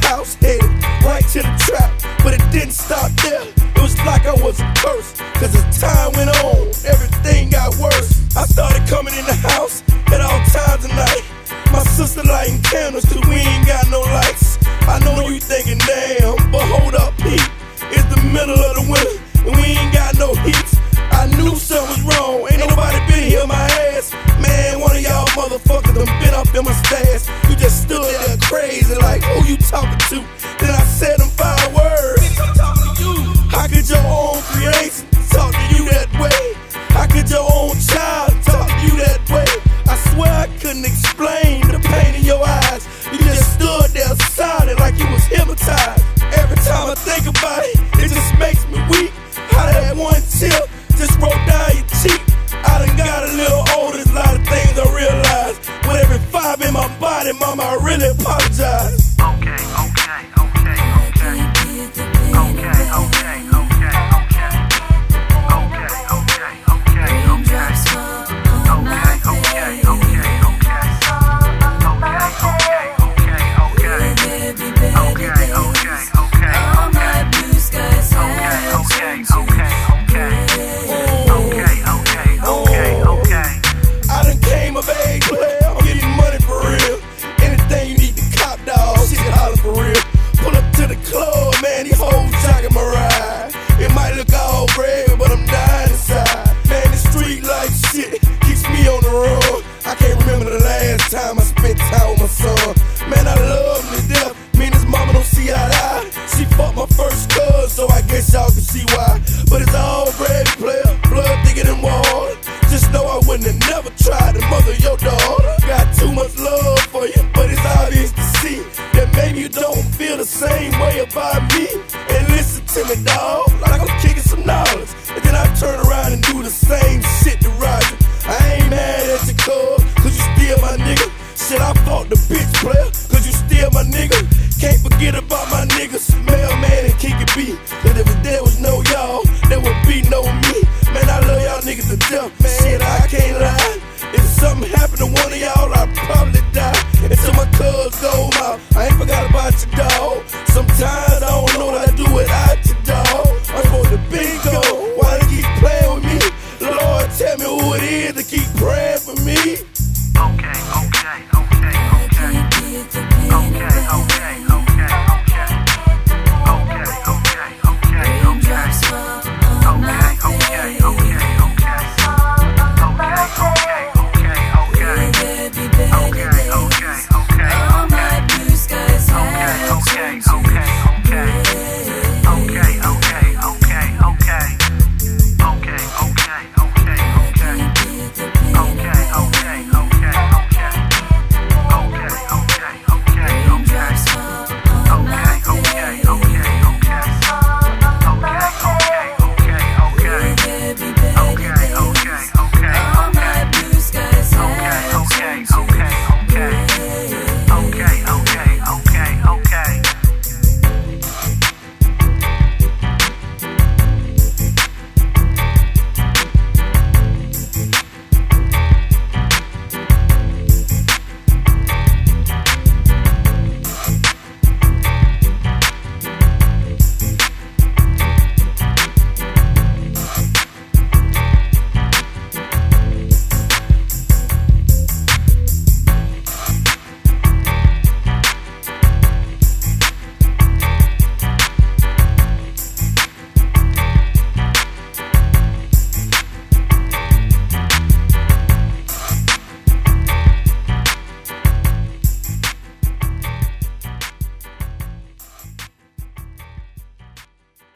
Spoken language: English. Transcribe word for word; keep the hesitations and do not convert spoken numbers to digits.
house, headed right to the trap. But it didn't stop there, it was like I was cursed. Cause as time went on, everything got worse. I started coming in the house at all times of night. My sister lighting candles cause we ain't got no lights. I know you thinking damn, but hold up, Pete. It's the middle of the winter and we ain't got no heat. I knew something was wrong, ain't nobody been here my ass. Man, one of y'all motherfuckers done been up in my stash. You just stood there crazy like, who you talking to? Then I said them five words. How could your own creation talk to you that way? How could your own child talk to you that way? I swear I couldn't explain the pain in your eyes. You just stood there silent like you was hypnotized. Every time I think about it, it just makes me weak. How that one tip just rolled down your cheek. I done got a little older, there's a lot of things I realized. With every fiber in my body, mama, I really apologize. Okay, okay, okay, okay. Okay, okay, okay, okay. Okay, okay, okay, okay. Okay, okay, okay, okay. Time I spent time with my son. Man, I love him to death. Me and his mama don't see eye to eye. She fucked my first cuz, so I guess y'all can see why. But it's all Brady player, blood thicker than water. Just know I wouldn't have never tried to mother your daughter. Got too much love for you, but it's obvious to see that maybe you don't feel the same way about me. And listen to me, dawg, like I'm kicking some knowledge. And then I turn around and do the same shit to Roger. I ain't mad at you, cuz, cause you still my nigga. Shit, I fought the bitch player, cause you still my nigga. Can't forget about my